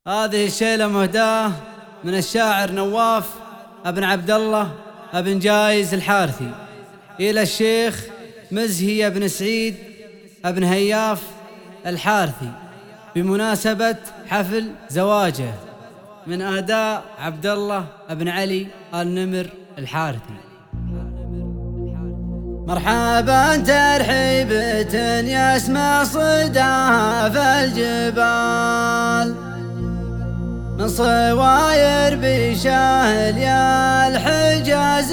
هذه الشيلة مهداة من الشاعر نواف ابن عبد الله ابن جايز الحارثي إلى الشيخ مزهي بن سعيد ابن هياف الحارثي بمناسبة حفل زواجه من أهداء عبد الله ابن علي النمر الحارثي. مرحبا ترحيبة يسمع صداها في الجبال من صواير بشاهل يا الحجاز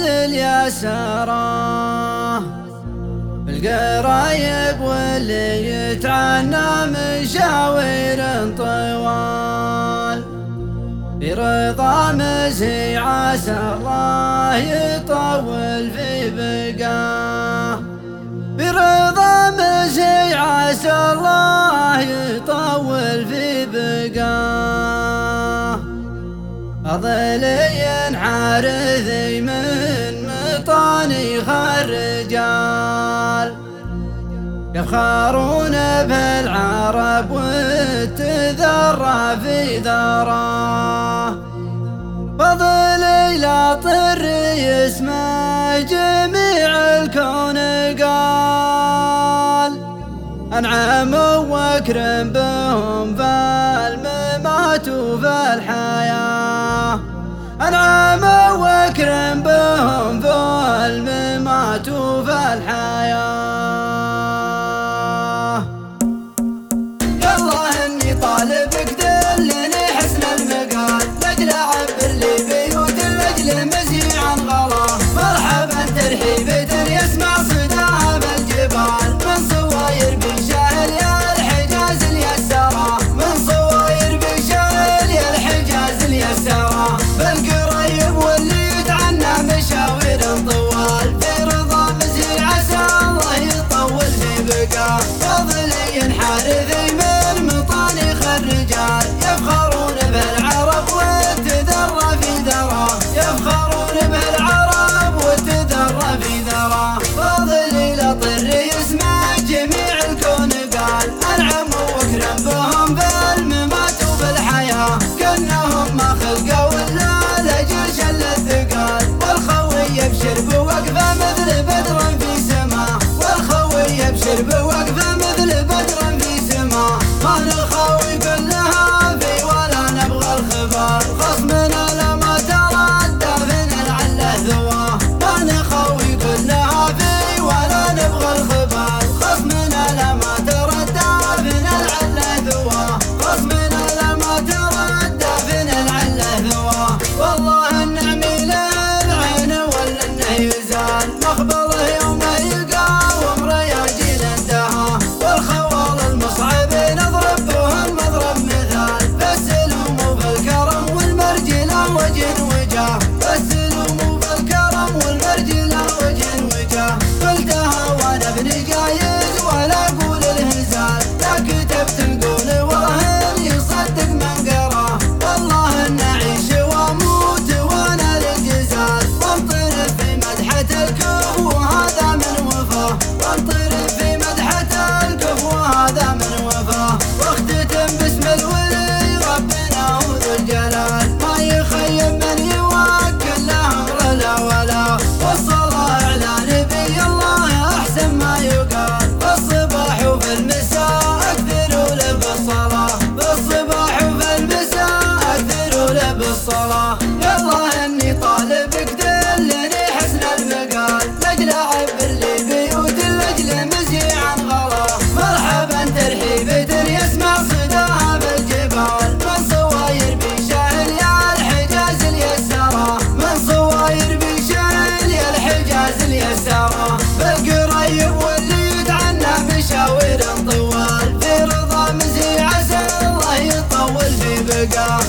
اليسرى بالقرايب واللي يتعنى من شاوير طوال برضا مزهي عسى الله يطول في بقاه برضا مزهي عسى الله يطول في بقاه فضلي حارثي من مطاني الرجال يفخرون بالعرب والتذرى في ذراه فضلي لا طر يسمع جميع الكون قال أنعم واكرم بهم في الممات وفي الحياة أنعم واكرم بهم في الممات وفي الحياة. يالله إني طالبك دلني حسن المقال لأجل أعبر لي بيوت لأجل مزيع عن غلاه مرحبا ترحيبة يسمع صداها بالجبال من صواير بشاهل يا الحجاز اليسرى من صواير بشاهل يا الحجاز اليسرى بالقريب واللي يتعنى مشاوير طوال في رضا مزيع عسى الله يطول في بقاه فضلي حارثي من مطانيخ الرجال يفخرون بالعرب والتذرى في ذراه يفخرون بالعرب والتذرى في ذراه فضلي لطر يسمع جميع الكون قال أنعم واكرم بهم بالممات وبالحياة كأنهم ما خلقوا إلا لأجل شل الثقال والخوي يبشر بوقفه مثل بدر في سماه والخوي يبشر بوقفه مثل بدر في سماه ما نخوي كلها في ولا نبغى الخبر خصمنا لما تردى فينا لعله ذواه ما نخوي كلها في ولا نبغى الخبر خصمنا لما تردى فينا لعله ذواه خصمنا لما تردى فينا لعله ذواه والله النعمي له العين ولا انه يزال مخبره يوم يقاوم رياجيل انتهى والخوال المصعب نضرب بهم مضرب مثال فالسلوم بالكرم والمرجله وجه وجاه فالسلوم بالكرم والمرجله وجه وجاه قلتها وانا ابن جايز ولا اقول الهزال لا كتبت نقول وراهن يصدق من قراه والله ان اعيش واموت وانا للجزال وانطرب في مدحه الكف وهذا من وفاه وانطرب في مدحه الكف وهذا من وفاه واختتم باسم الولي ربنا وذو الجلال ما يخيب من يوكل له امر لا ولا والصلاه على نبي الله احسن ما يقال بالصباح وفي المساء اكثروا له بالصلاه بالصباح وفي المساء اكثروا له بالصلاه. يالله اني طالبك دلني حسن المقال لاجل اعبر لي بيوت لاجل مزيع عن غلاه مرحبا ترحيبة يسمع صداها بالجبال من صواير بشاهل يا الحجاز اليسرى من صواير بشاهل يا الحجاز اليسرى بالقريب واللي يتعنى مشاوير طوال في رضا مزيع عسى الله يطول في بقاه